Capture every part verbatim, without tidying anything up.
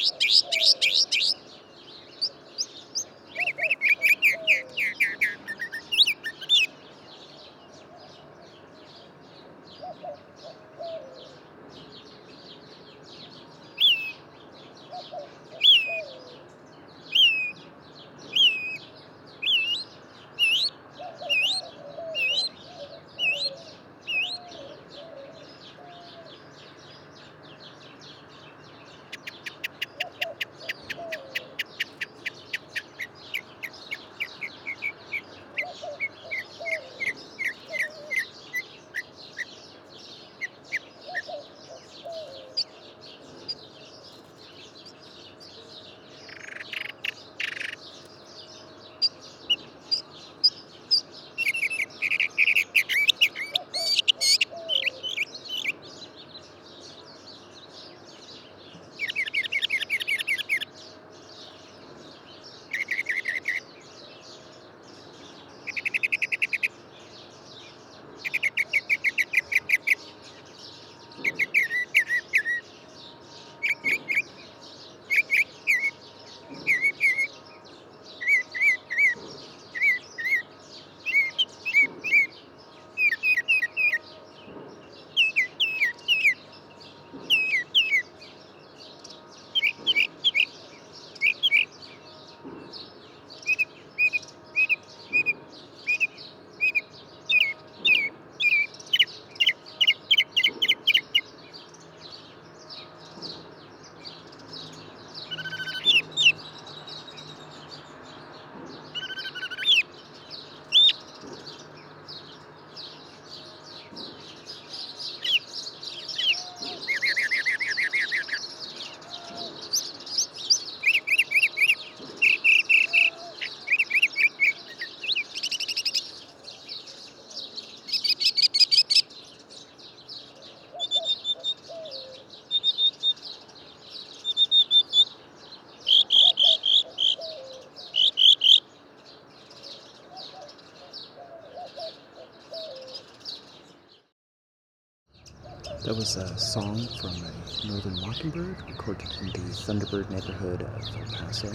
That was a song from a northern mockingbird recorded in the Thunderbird neighborhood of El Paso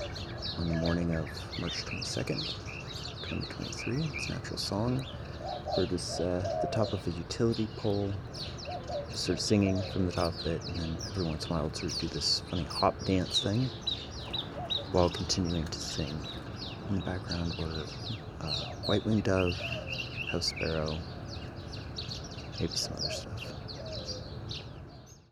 on the morning of March twenty-second, twenty twenty-three. It's an actual song. The bird was uh, at the top of a utility pole, just sort of singing from the top of it, and then every once in a while it would sort of do this funny hop dance thing while continuing to sing. In the background were uh, white-winged dove, house sparrow, maybe some other stuff.